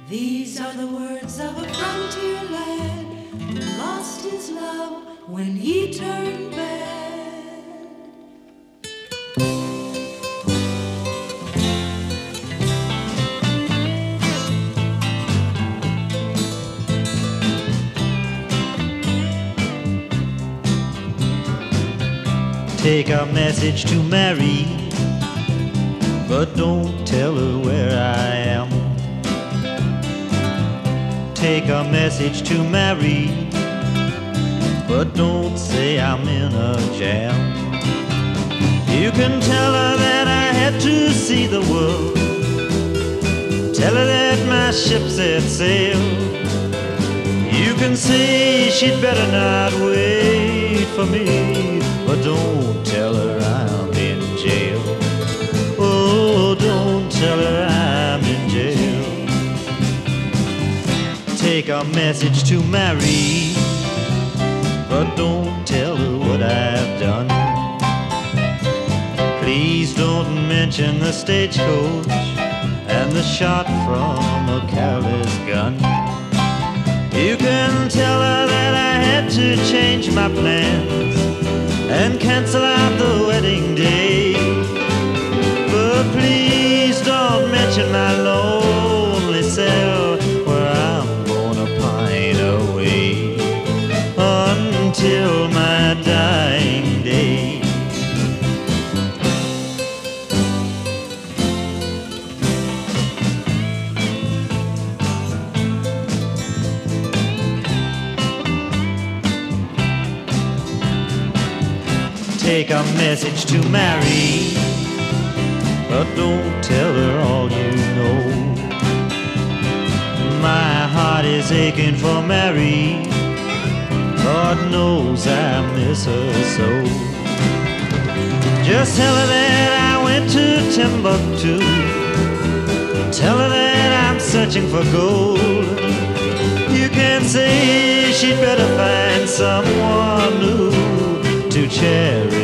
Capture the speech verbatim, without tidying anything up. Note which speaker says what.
Speaker 1: These are the words of a frontier lad who lost his love when he turned bad.
Speaker 2: Take a message to Mary, but don't tell her where I am. Take a message to Mary, but don't say I'm in a jam. You can tell her that I had to see the world. Tell her that my ship set sail. You can say she'd better not wait for me, but don't tell her I'm in jail. Oh, don't tell her I'm in jail. Take a message to Mary, but don't tell her what I've done. Please don't mention the stagecoach and the shot from a careless gun. You can tell her that I had to change my plans and cancel out the wedding day. But please don't mention my lonely cell where I'm gonna pine away until my dying day. Take a message to Mary, but don't tell her all you know. My heart is aching for Mary. God knows I miss her so. Just tell her that I went to Timbuktu. Tell her that I'm searching for gold. You can say she'd better find someone new to cherish